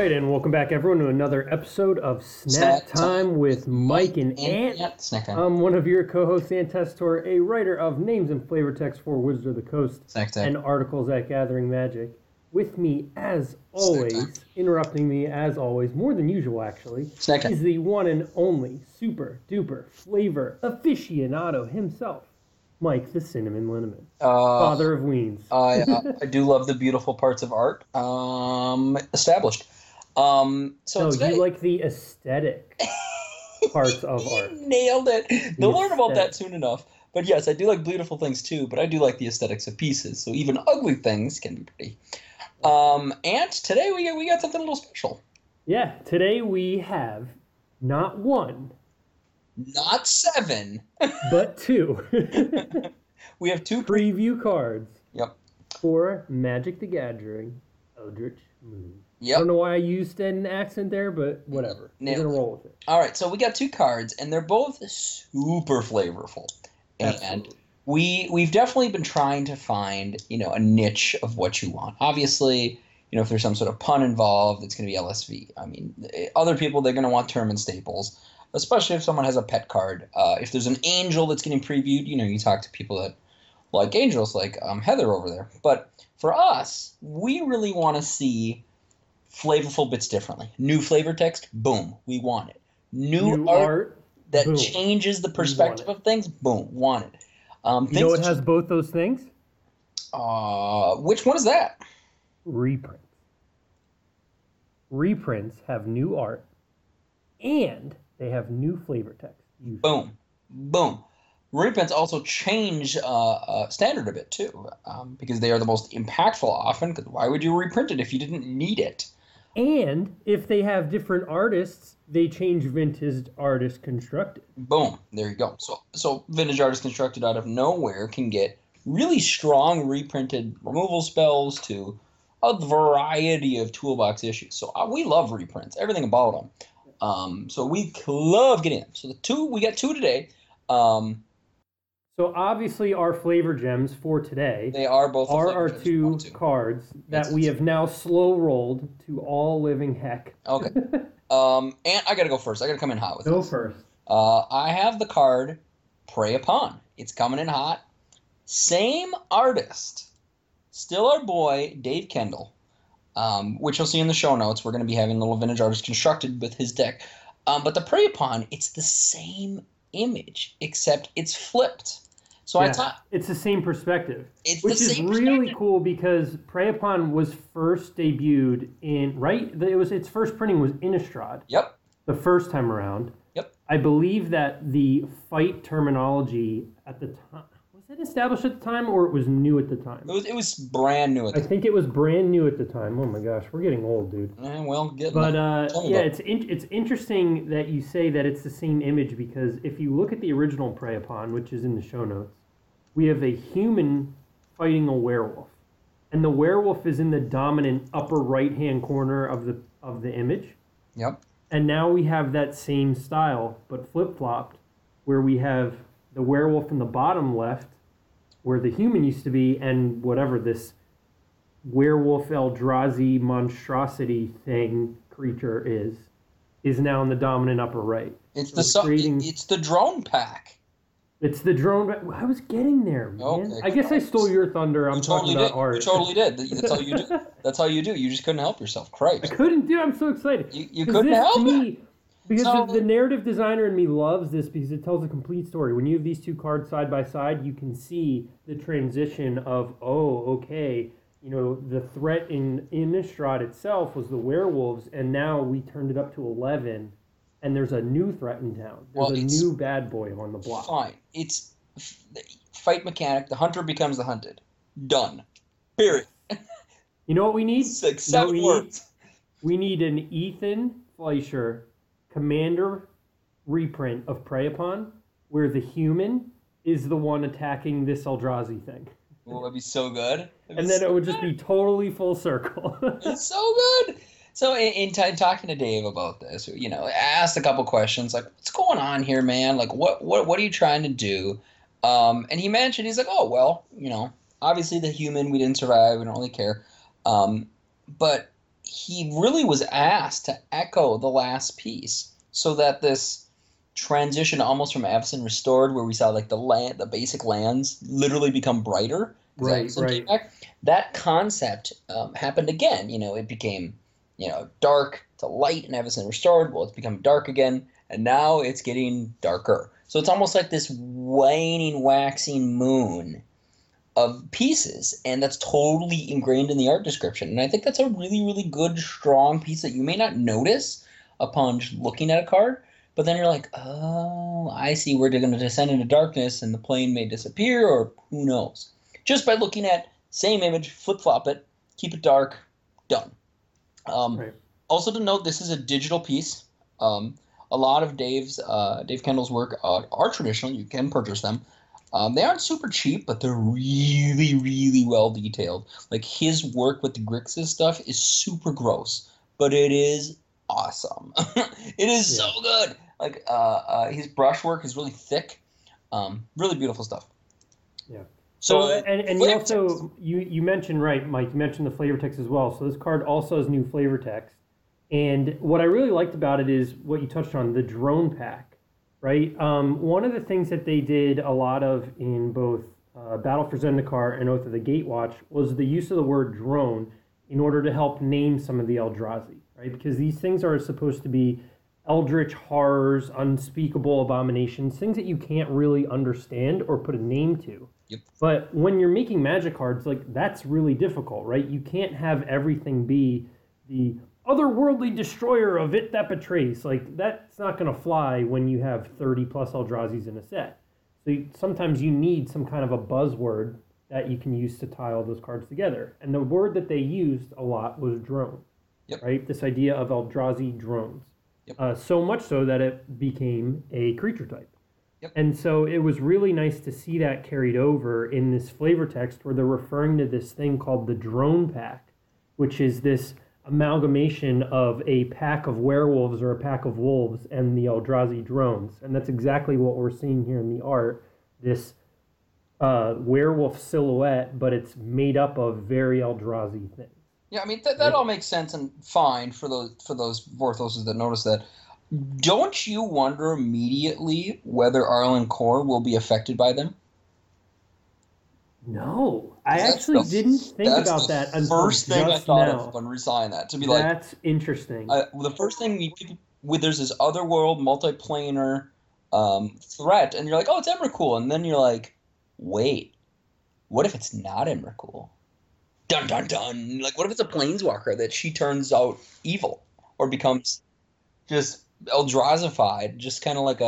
right, and welcome back, everyone, to another episode of Snack Time with Mike and Ant. Snack Time. I'm one of your co-hosts, Ant Tessitore, a writer of names and flavor text for Wizards of the Coast Snack Time. and articles at Gathering Magic. With me, as always, interrupting me as always, more than usual actually, Snack Time. is the one and only super duper flavor aficionado himself, Mike the Cinnamon Linneman, father of Weens. I do love the beautiful parts of art. Established. So today, you like the aesthetic parts of art. Nailed it. They'll learn about that soon enough. But yes, I do like beautiful things too, but I do like the aesthetics of pieces. So even ugly things can be pretty. And today we got something a little special. Yeah, today we have not one, not seven, but two. We have two preview cards. Yep. For Magic the Gathering, Eldritch Moon. Yep. I don't know why I used an accent there, but whatever. We're going to roll with it. All right, so we got two cards, and they're both super flavorful. And we've definitely been trying to find, a niche of what you want. Obviously, if there's some sort of pun involved, it's going to be LSV. I mean, other people, they're going to want term and staples, especially if someone has a pet card. If there's an angel that's getting previewed, you talk to people that like angels, like Heather over there. But for us, we really want to see flavorful bits differently. New flavor text, boom, we want it. New art that boom. Changes the perspective of things, boom, want it. It has both those things? Which one is that? Reprints. Reprints have new art, and they have new flavor text. Boom. Boom. Reprints also change standard a bit, too, because they are the most impactful often, because why would you reprint it if you didn't need it? And if they have different artists, they change Vintage Artist Constructed. Boom. There you go. So Vintage Artist Constructed out of nowhere can get really strong reprinted removal spells to a variety of toolbox issues. So we love reprints, everything about them. So we love getting them. So we got two today. So obviously our flavor gems for today they are both our two cards that we have now slow rolled to all living heck. Okay. And I got to go first. I got to come in hot with this. Go first. I have the card Prey Upon. It's coming in hot. Same artist. Still our boy, Dave Kendall, which you'll see in the show notes. We're going to be having a little Vintage Artist Constructed with his deck. But the Prey Upon, it's the same image, except it's flipped. So I thought it's the same perspective, which is really cool because Prey Upon was first debuted its first printing was Innistrad. Yep. The first time around. Yep. I believe that the fight terminology at the time was it established at the time or it was new at the time. It was brand new at the time. I think it was brand new at the time. Oh my gosh, we're getting old, dude. It's interesting that you say that it's the same image because if you look at the original Prey Upon, which is in the show notes, we have a human fighting a werewolf, and the werewolf is in the dominant upper right-hand corner of the image. Yep. And now we have that same style, but flip-flopped, where we have the werewolf in the bottom left, where the human used to be, and whatever this werewolf Eldrazi monstrosity creature is now in the dominant upper right. It's the drone pack. It's the drone. I was getting there, man. Okay, I guess I stole your thunder. I'm talking about art. You totally did. That's all you do. That's how you do. You just couldn't help yourself. Christ. I couldn't do. I'm so excited. You couldn't help it. Because the narrative designer in me loves this because it tells a complete story. When you have these two cards side by side, you can see the transition of, the threat in Innistrad itself was the werewolves, and now we turned it up to 11, and there's a new threat in town. There's a new bad boy on the block. Fine. It's fight mechanic. The hunter becomes the hunted. Done. Period. You know what we need? We need an Ethan Fleischer Commander reprint of Prey Upon, where the human is the one attacking this Eldrazi thing. Well, that'd be so good. It would just be totally full circle. It's so good. So in talking to Dave about this, I asked a couple questions like, what's going on here, man? Like, what are you trying to do? And he mentioned, he's like, oh, well, obviously the human, we didn't survive. We don't really care. But he really was asked to echo the last piece so that this transition almost from Avacyn Restored, where we saw like the basic lands literally become brighter. Right, right. That concept happened again. It became, dark to light in Avacyn Restored. Well, it's become dark again, and now it's getting darker. So it's almost like this waning, waxing moon of pieces, and that's totally ingrained in the art description. And I think that's a really, really good, strong piece that you may not notice upon just looking at a card, but then you're like, oh, I see where they're going to descend into darkness, and the plane may disappear, or who knows. Just by looking at same image, flip-flop it, keep it dark, done. Right. Also to note, this is a digital piece. A lot of Dave Kendall's work are traditional. You can purchase them. They aren't super cheap, but they're really, really well detailed. Like his work with the Grixis stuff is super gross, but it is awesome. It is so good. Like his brushwork is really thick, really beautiful stuff. Yeah. So and you also you mentioned, right, Mike? You mentioned the flavor text as well. So this card also has new flavor text, and what I really liked about it is what you touched on, the drone pack, right? One of the things that they did a lot of in both Battle for Zendikar and Oath of the Gatewatch was the use of the word drone in order to help name some of the Eldrazi, right? Because these things are supposed to be eldritch horrors, unspeakable abominations, things that you can't really understand or put a name to. Yep. But when you're making Magic cards, like that's really difficult, right? You can't have everything be the otherworldly destroyer of it that betrays. Like that's not going to fly when you have 30 plus Eldrazi's in a set. So sometimes you need some kind of a buzzword that you can use to tie all those cards together. And the word that they used a lot was drone, right? This idea of Eldrazi drones. So much so that it became a creature type. And so it was really nice to see that carried over in this flavor text where they're referring to this thing called the drone pack, which is this amalgamation of a pack of werewolves or a pack of wolves and the Eldrazi drones. And that's exactly what we're seeing here in the art, this werewolf silhouette, but it's made up of very Eldrazi things. Yeah, I mean, that all makes sense and fine for those Vorthoses that notice that. Don't you wonder immediately whether Arlinn Kor will be affected by them? No, I actually didn't think about that until first thing I thought now. of when resigning that. To be that's interesting. The first thing there's this otherworld multiplanar threat, and you're like, oh, it's Emrakul, and then you're like, wait, what if it's not Emrakul? Dun dun dun! Like, what if it's a planeswalker that she turns out evil or becomes just Eldrazified, just kind of like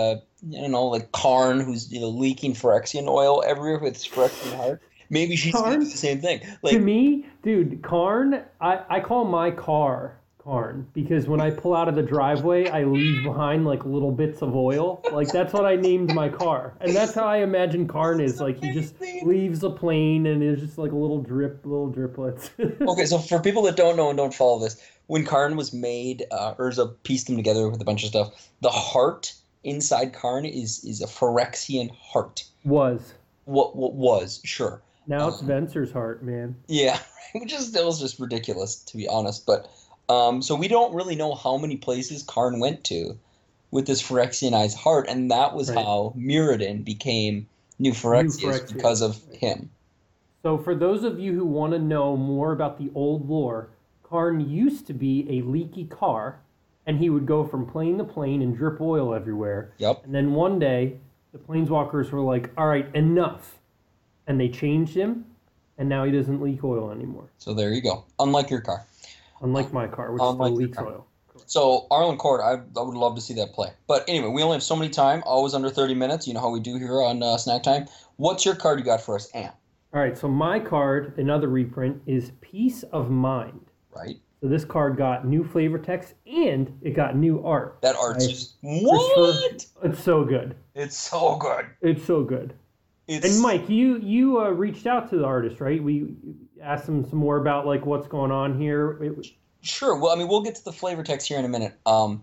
like Karn who's leaking Phyrexian oil everywhere with his Phyrexian heart. Maybe she's going to do the same thing. Like, to me, dude, Karn, I call my car Karn because when I pull out of the driveway, I leave behind like little bits of oil. Like that's what I named my car, and that's how I imagine Karn is. Like he just leaves a plane and there's just like little driplets. Okay, so for people that don't know and don't follow this, when Karn was made, Urza pieced them together with a bunch of stuff. The heart inside Karn is a Phyrexian heart. Was. What was, sure. Now it's Venser's heart, man. Yeah, which is still just ridiculous, to be honest. But so we don't really know how many places Karn went to with this Phyrexianized heart, and that was how Mirrodin became New Phyrexia because of him. So for those of you who want to know more about the old lore, Karn used to be a leaky car, and he would go from plane to plane and drip oil everywhere. Yep. And then one day, the planeswalkers were like, all right, enough. And they changed him, and now he doesn't leak oil anymore. So there you go. Unlike your car. Unlike my car, which still leaks oil. Correct. So Arlinn Kor, I would love to see that play. But anyway, we only have so many time, always under 30 minutes. You know how we do here on Snack Time. What's your card you got for us, Ann? All right, so my card, another reprint, is Peace of Mind. Right. So this card got new flavor text and it got new art. That art's just what? It's so good. It's so good. It's so good. And Mike, you reached out to the artist, right? We asked him some more about like what's going on here. Sure. Well, I mean, we'll get to the flavor text here in a minute.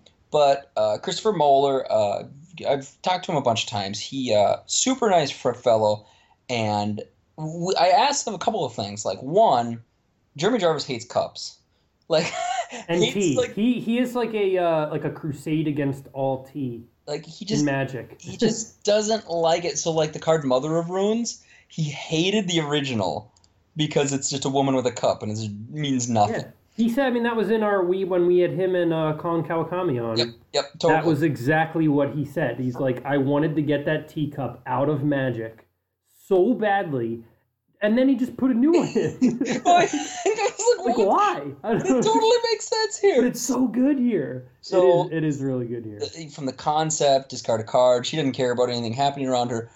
But Christopher Moeller, I've talked to him a bunch of times. He super nice fellow, and I asked him a couple of things. Like one, Jeremy Jarvis hates cups. Like, And he's tea. He is like a crusade against all tea like he in just Magic. he just doesn't like it. So like the card Mother of Runes, he hated the original because it's just a woman with a cup and it means nothing. Yeah. He said, I mean, that was in when we had him and Colin Kawakami on. Yep, totally. That was exactly what he said. He's like, I wanted to get that teacup out of Magic so badly, and then he just put a new one in. Like, why? It totally makes sense here. But it's so good here. So it is really good here. From the concept, discard a card. She doesn't care about anything happening around her.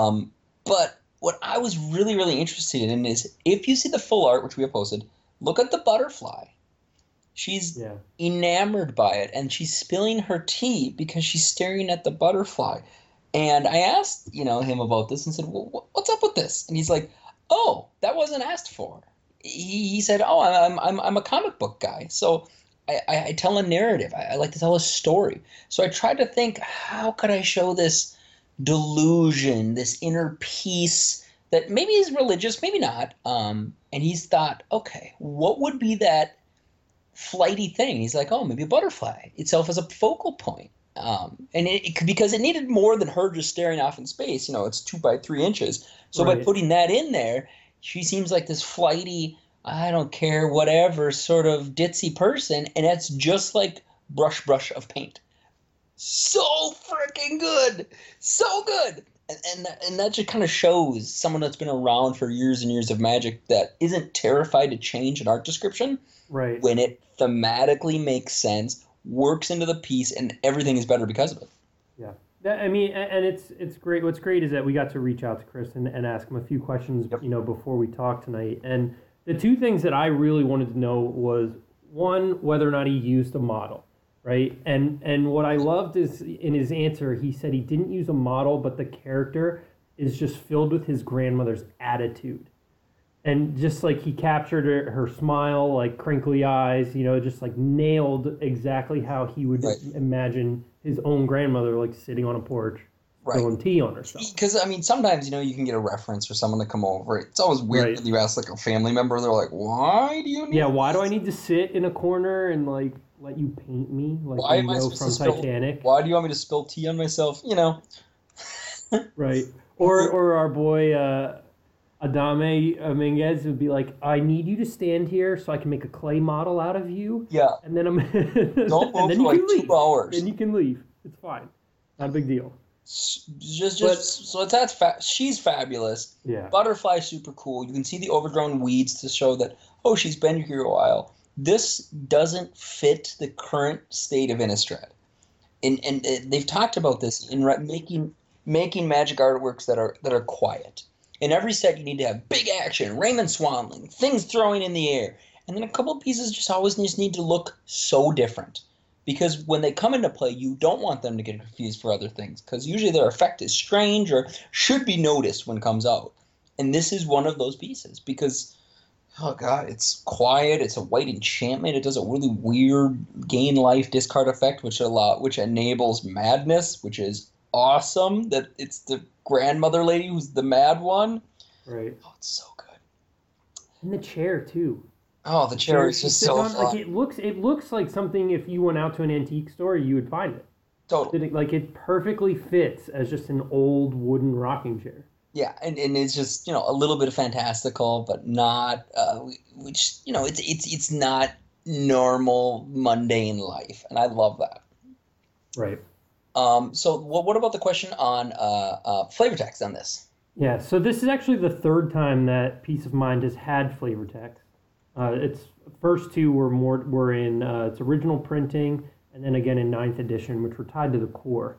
But what I was really, really interested in is if you see the full art, which we have posted, look at the butterfly. She's enamored by it, and she's spilling her tea because she's staring at the butterfly. And I asked, him about this and said, well, what's up with this? And he's like, oh, that wasn't asked for. He said, oh, I'm a comic book guy, so I tell a narrative. I like to tell a story. So I tried to think, how could I show this delusion, this inner peace that maybe is religious, maybe not. And he's thought, okay, what would be that flighty thing? He's like, oh, maybe a butterfly itself as a focal point. And it could, because it needed more than her just staring off in space. It's 2 by 3 inches. So by putting that in there, she seems like this flighty, I don't care, whatever sort of ditzy person. And that's just like brush of paint. So freaking good. So good. And that just kind of shows someone that's been around for years and years of Magic that isn't terrified to change an art description. Right. When it thematically makes sense, works into the piece, and everything is better because of it. Yeah. I mean, and it's great. What's great is that we got to reach out to Chris and ask him a few questions, before we talked tonight. And the two things that I really wanted to know was, one, whether or not he used a model, right? And what I loved is in his answer, he said he didn't use a model, but the character is just filled with his grandmother's attitude. And just like he captured her smile, like crinkly eyes, just like nailed exactly how he would imagine his own grandmother, like sitting on a porch, spilling tea on herself. Because, I mean, sometimes, you can get a reference for someone to come over. It's always weird when you ask, like, a family member. They're like, why do you need why do I need to sit in a corner and, like, let you paint me? Like, why am I supposed from Titanic. Why do you want me to spill tea on myself? Right. Or our boy... Adame Minguez would be like, I need you to stand here so I can make a clay model out of you. Yeah. And then don't move for like 2 hours. Then you can leave. It's fine. Not a big deal. So she's fabulous. Yeah. Butterfly, super cool. You can see the overgrown weeds to show that, oh, she's been here a while. This doesn't fit the current state of Innistrad. And they've talked about this in making Magic artworks that are quiet. In every set, you need to have big action, Raymond Swanling, things throwing in the air. And then a couple of pieces just need to look so different. Because when they come into play, you don't want them to get confused for other things. Because usually their effect is strange or should be noticed when it comes out. And this is one of those pieces. Because, oh god, it's quiet, it's a white enchantment, it does a really weird gain life discard effect, which enables madness, which is awesome. That it's the grandmother lady who's the mad one. Right. Oh, it's so good. And the chair too. Oh, the chair is just so fun. Like it looks like something if you went out to an antique store you would find it. Totally. Like it perfectly fits as just an old wooden rocking chair. Yeah, and it's just a little bit of fantastical, but not which it's not normal mundane life, and I love that. Right. So what about the question on flavor text on this? Yeah, so this is actually the third time that Piece of Mind has had flavor text. Its first two were in its original printing, and then again in 9th edition, which were tied to the core.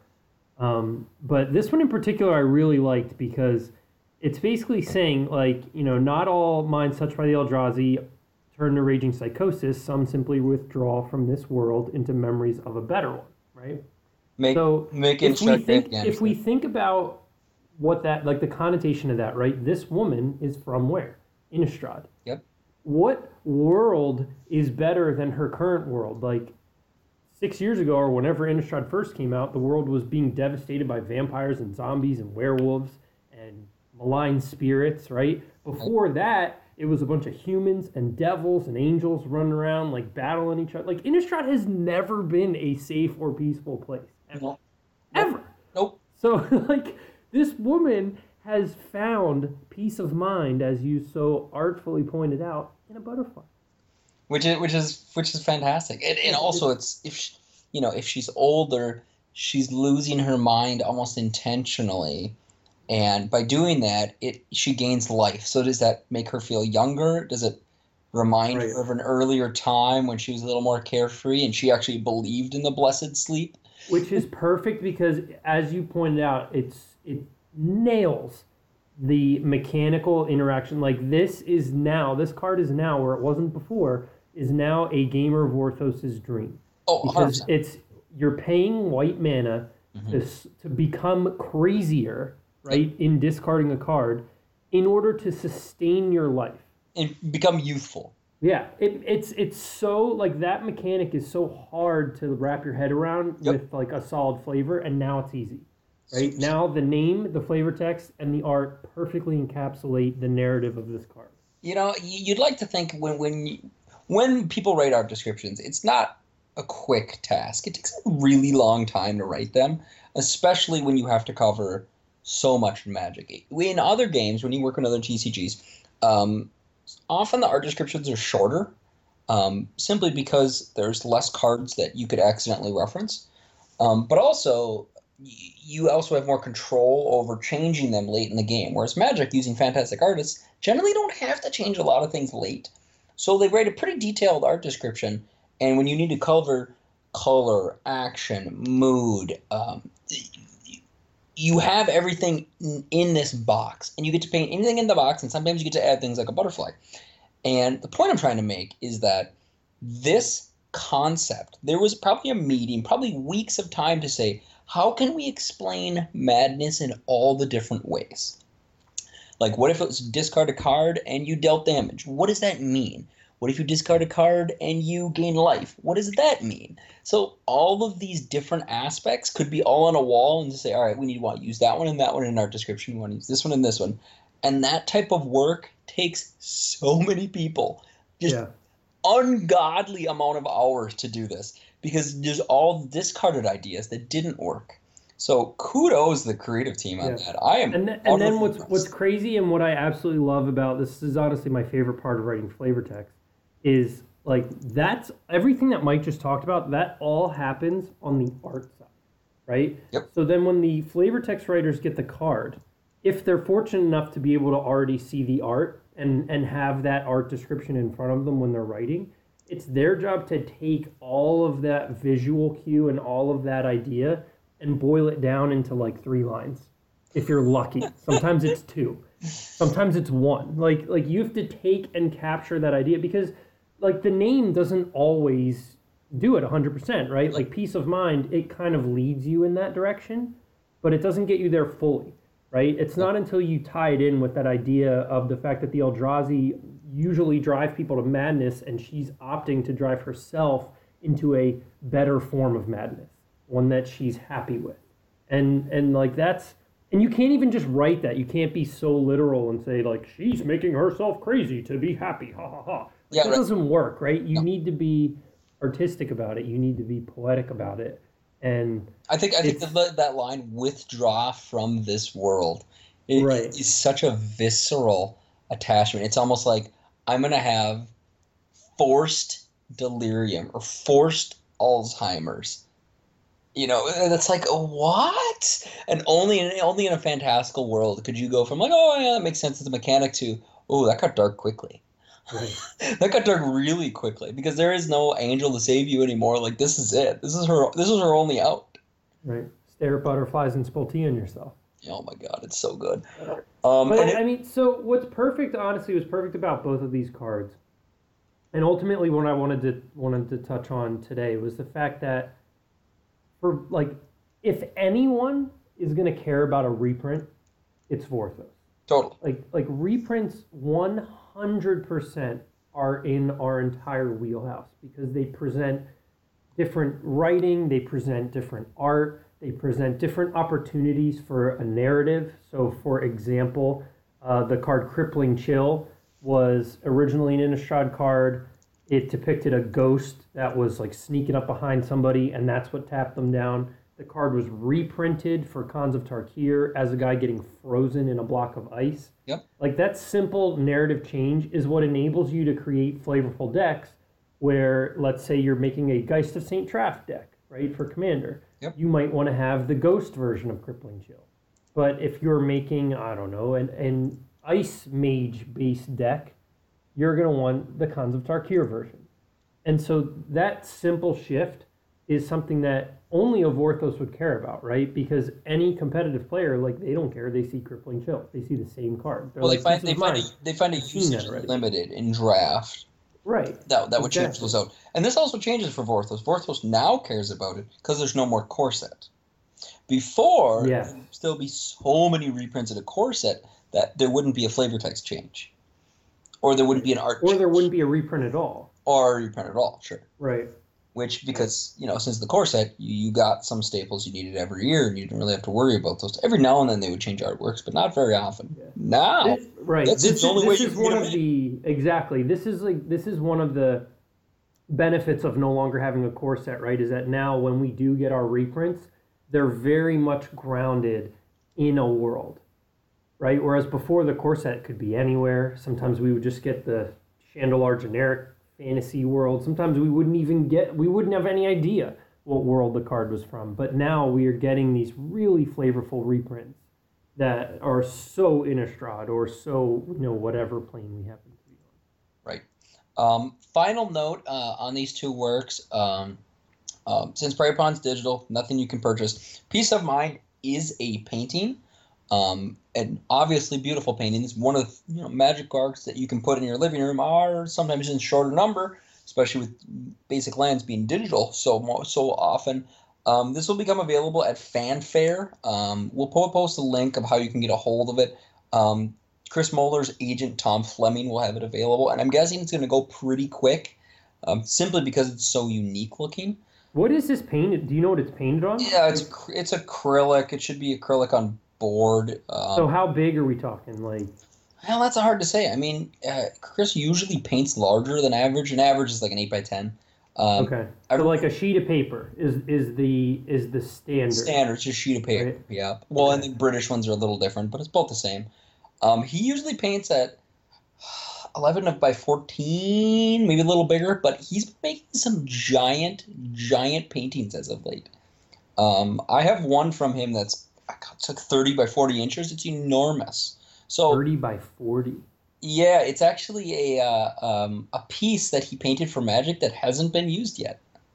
But this one in particular I really liked because it's basically saying, like, not all minds touched by the Eldrazi turn to raging psychosis. Some simply withdraw from this world into memories of a better one, right? If we think about what that, like the connotation of that, right? This woman is from where? Innistrad. Yep. What world is better than her current world? Like 6 years ago or whenever Innistrad first came out, the world was being devastated by vampires and zombies and werewolves and malign spirits, right? Before that, it was a bunch of humans and devils and angels running around like battling each other. Like Innistrad has never been a safe or peaceful place ever. Nope. Ever. Nope. So like this woman has found peace of mind, as you so artfully pointed out, in a butterfly. Which is fantastic. And also it's if she's older, she's losing her mind almost intentionally. And by doing that, she gains life. So does that make her feel younger? Does it remind her of an earlier time when she was a little more carefree and she actually believed in the blessed sleep? Which is perfect because, as you pointed out, it nails the mechanical interaction. Like this card is now, where it wasn't before, is now a gamer of Vorthos' dream. Oh, because 100%. You're paying white mana to become crazier, right, in discarding a card in order to sustain your life. And become youthful. Yeah, it's so, like, that mechanic is so hard to wrap your head around with, like, a solid flavor, and now it's easy, right? Now the name, the flavor text, and the art perfectly encapsulate the narrative of this card. You know, you'd like to think when people write art descriptions, it's not a quick task. It takes a really long time to write them, especially when you have to cover so much Magic. In other games, when you work on other TCGs, often the art descriptions are shorter, simply because there's less cards that you could accidentally reference. But also, you also have more control over changing them late in the game, whereas Magic, using fantastic artists, generally don't have to change a lot of things late. So they write a pretty detailed art description, and when you need to cover color, action, mood, you have everything in this box, and you get to paint anything in the box, and sometimes you get to add things like a butterfly. And the point I'm trying to make is that this concept, there was probably a meeting, probably weeks of time to say, how can we explain madness in all the different ways? Like, what if it was discard a card and you dealt damage? What does that mean? What if you discard a card and you gain life? What does that mean? So all of these different aspects could be all on a wall and just say, all right, we want to use that one and that one in our description. We want to use this one and this one. And that type of work takes so many people. Just ungodly amount of hours to do this because there's all discarded ideas that didn't work. So kudos to the creative team on that. I am. And then what's crazy and what I absolutely love about this is honestly my favorite part of writing flavor text is, like, that's everything that Mike just talked about. That all happens on the art side, right? Yep. So then when the flavor text writers get the card, if they're fortunate enough to be able to already see the art and have that art description in front of them when they're writing, it's their job to take all of that visual cue and all of that idea and boil it down into like 3 lines. If you're lucky. Sometimes it's 2. Sometimes it's 1. Like you have to take and capture that idea because, like, the name doesn't always do it 100%, right? Like peace of mind, it kind of leads you in that direction, but it doesn't get you there fully, right? It's not until you tie it in with that idea of the fact that the Eldrazi usually drive people to madness and she's opting to drive herself into a better form of madness, one that she's happy with. And like that's, and you can't even just write that. You can't be so literal and say, like, she's making herself crazy to be happy, ha ha ha. That doesn't work, right? You need to be artistic about it. You need to be poetic about it. And I think that line, withdraw from this world, is such a visceral attachment. It's almost like I'm going to have forced delirium or forced Alzheimer's. You know, that's like, what? And only in a fantastical world could you go from like, oh yeah, that makes sense as a mechanic to, oh, that got dark quickly. Right. That got dark really quickly because there is no angel to save you anymore. Like, this is it. This is her only out. Right. Stare at butterflies and Spolteon yourself. Oh my God, it's so good. I mean, so what's perfect, honestly, was perfect about both of these cards, and ultimately what I wanted to touch on today was the fact that, for, like, if anyone is going to care about a reprint, it's Vorthos. Totally. Like reprints 100% are in our entire wheelhouse because they present different writing, they present different art, they present different opportunities for a narrative. So, for example, the card Crippling Chill was originally an Innistrad card. It depicted a ghost that was like sneaking up behind somebody, and that's what tapped them down. The card was reprinted for Khans of Tarkir as a guy getting frozen in a block of ice. Yep. Like that simple narrative change is what enables you to create flavorful decks where, let's say you're making a Geist of St. Traft deck, right, for Commander. Yep. You might want to have the Ghost version of Crippling Chill. But if you're making, I don't know, an Ice Mage-based deck, you're going to want the Khans of Tarkir version. And so that simple shift is something that only a Vorthos would care about, right? Because any competitive player, like, they don't care. They see Crippling Chill. They see the same card. They're Well, like, they find it usage limited in draft. Right. That would change those out. And this also changes for Vorthos. Vorthos now cares about it because there's no more core set. Before, there would still be so many reprints of the core set that there wouldn't be a flavor text change. Or there wouldn't be an art change. Or there change. wouldn't be a reprint at all. Or a reprint at all, sure. Right. Which, because, since the core set, you got some staples you needed every year, and you didn't really have to worry about those. Every now and then they would change artworks, but not very often. Yeah. Now, this is one of the benefits of no longer having a core set, right? Is that now when we do get our reprints, they're very much grounded in a world, right? Whereas before, the core set could be anywhere. Sometimes we would just get the Chandelar generic fantasy world. Sometimes we wouldn't have any idea what world the card was from. But now we are getting these really flavorful reprints that are so Innistrad or so, whatever plane we happen to be on. Right. Final note on these two works. Since Prey Pawn's digital, nothing you can purchase. Peace of Mind is a painting. And obviously beautiful paintings. One of the Magic cards that you can put in your living room are sometimes in shorter number, especially with basic lands being digital so often. This will become available at Fanfare. We'll post a link of how you can get a hold of it. Chris Moller's agent Tom Fleming will have it available, and I'm guessing it's going to go pretty quick, simply because it's so unique looking. What is this painted? Do you know what it's painted on? Yeah, it's acrylic. It should be acrylic on board. So how big are we talking? Well, that's hard to say. I mean, Chris usually paints larger than average, and average is like an 8x10. Okay. So like a sheet of paper is the standard. Standard, it's just a sheet of paper. Right? Yeah. Well, okay. And the British ones are a little different, but it's both the same. He usually paints at 11 by 14, maybe a little bigger, but he's been making some giant paintings as of late. I have one from him it's like 30 by 40 inches. It's enormous. So 30 by 40. Yeah, it's actually a piece that he painted for Magic that hasn't been used yet.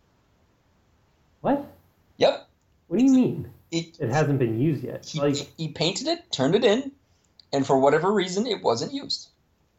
What? Yep. What do you mean? It hasn't been used yet. He painted it, turned it in, and for whatever reason, it wasn't used.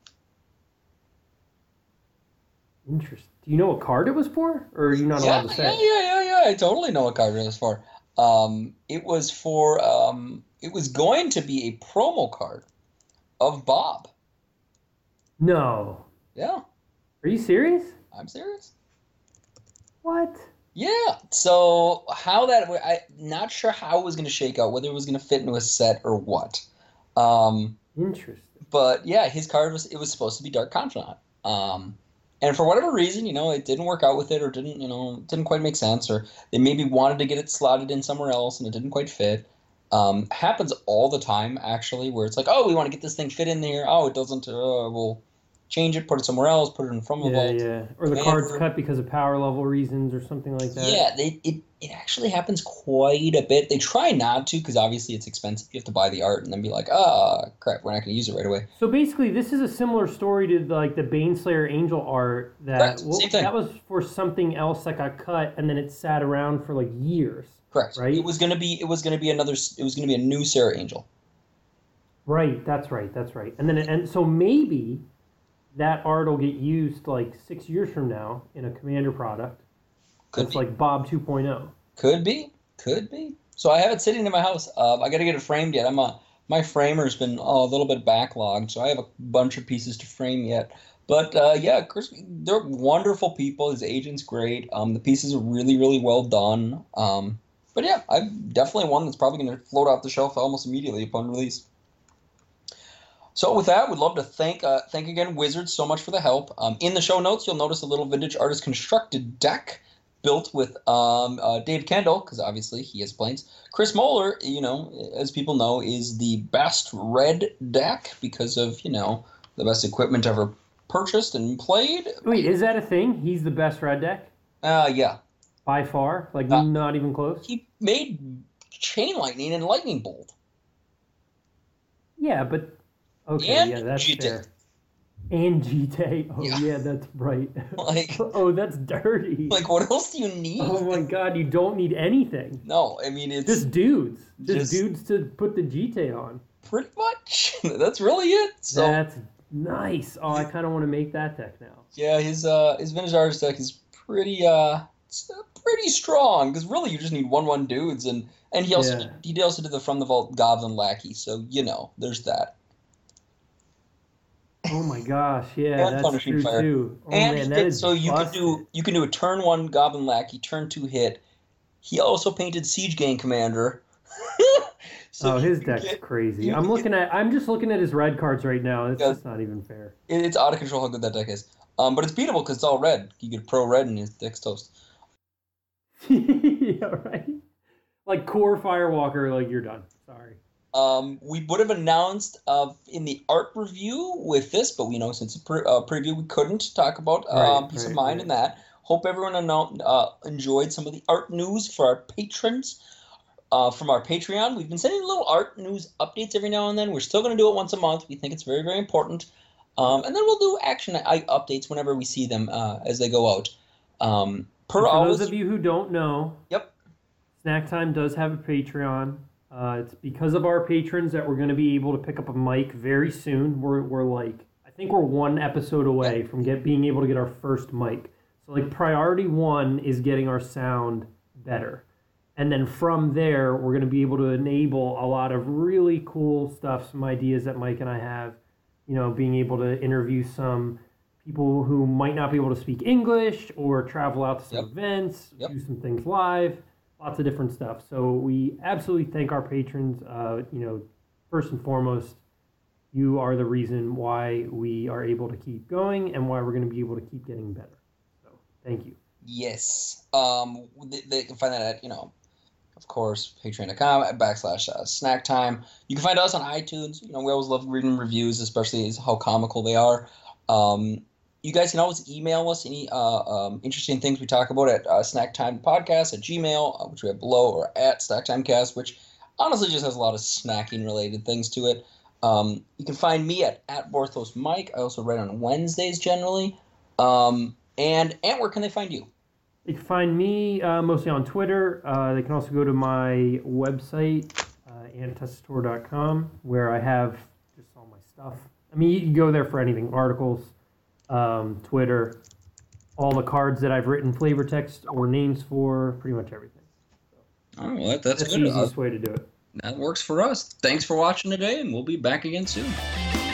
Interesting. Do you know what card it was for, or are you not allowed to say? Yeah. I totally know what card it was for. It was for. It was going to be a promo card of Bob. No. Yeah. Are you serious? I'm serious. What? Yeah. So I'm not sure how it was going to shake out, whether it was going to fit into a set or what. Interesting. But yeah, his card was supposed to be Dark Confidant. And for whatever reason, it didn't work out with it, or didn't quite make sense, or they maybe wanted to get it slotted in somewhere else and it didn't quite fit. Happens all the time, actually, where it's like, oh, we want to get this thing fit in there. Oh, it doesn't. We'll change it, put it somewhere else, put it in from a vault. Yeah. Or the card's cut because of power level reasons or something like that. Yeah, it actually happens quite a bit. They try not to, because obviously it's expensive. You have to buy the art and then be like, crap, we're not going to use it right away. So basically, this is a similar story to the Baneslayer Angel art that Same thing. That was for something else that got cut and then it sat around for years. Correct. Right. It was going to be a new Sarah Angel. Right. That's right. And so maybe that art will get used 6 years from now in a Commander product. It's like Bob 2.0. Could be. So I have it sitting in my house. I got to get it framed yet. My framer's been a little bit backlogged, so I have a bunch of pieces to frame yet. But Chris, they're wonderful people. His agent's great. The pieces are really, really well done. But yeah, I'm definitely one that's probably going to float off the shelf almost immediately upon release. So with that, we'd love to thank again Wizards so much for the help. In the show notes, you'll notice a little vintage artist constructed deck built with Dave Kendall, because obviously he has planes. Chris Moeller, as people know, is the best red deck because of, the best equipment ever purchased and played. Wait, is that a thing? He's the best red deck? Yeah. By far? Like, not even close? He made Chain Lightning and Lightning Bolt. Yeah, but... Okay, and yeah, that's G-Tay. fair. And G-Tay. Oh, yeah, that's right. Oh, that's dirty. Like, what else do you need? Oh, my God, you don't need anything. No, I mean, it's... Just dudes. Just dudes to put the G-Tay on. Pretty much. That's really it. So, that's nice. Oh, I kind of want to make that deck now. Yeah, his Vintage Artist deck is pretty strong, because really you just need 1/1 dudes, and he also did the From the Vault Goblin Lackey, so, there's that. Oh my gosh, yeah, and that's true Fire. Too. Oh and man, that is so you busted. can do a turn 1 Goblin Lackey, turn 2 hit. He also painted Siege Gang Commander. So his deck's crazy. I'm just looking at his red cards right now. It's just not even fair. It's out of control how good that deck is. But it's beatable because it's all red. You get pro red and his deck's toast. Yeah, right. Like Core Firewalker, like you're done. Sorry. We would have announced in the art review with this, but since it's a preview, we couldn't talk about Peace of Mind and that. Hope everyone enjoyed some of the art news for our patrons from our Patreon. We've been sending little art news updates every now and then. We're still going to do it once a month. We think it's very, very important. And then we'll do action updates whenever we see them as they go out. For those of you who don't know, yep, Snack Time does have a Patreon. It's because of our patrons that we're going to be able to pick up a mic very soon. I think we're one episode away from being able to get our first mic. So priority 1 is getting our sound better. And then from there, we're going to be able to enable a lot of really cool stuff, some ideas that Mike and I have, being able to interview some people who might not be able to speak English or travel out to some events, do some things live. Lots of different stuff. So we absolutely thank our patrons. First and foremost, you are the reason why we are able to keep going and why we're going to be able to keep getting better. So thank you. Yes. They can find that at, of course, patreon.com/snack time. You can find us on iTunes. We always love reading reviews, especially how comical they are. You guys can always email us any interesting things we talk about at snacktimepodcast@gmail.com, which we have below, or at snacktimecast, which honestly just has a lot of snacking-related things to it. You can find me at Borthos Mike. I also write on Wednesdays generally. And Ant, where can they find you? They can find me mostly on Twitter. They can also go to my website, anttestator.com, where I have just all my stuff. I mean, you can go there for anything, articles, Twitter, all the cards that I've written flavor text or names for, pretty much everything. So, all right, that's good. The easiest way to do it. That works for us. Thanks for watching today, and we'll be back again soon.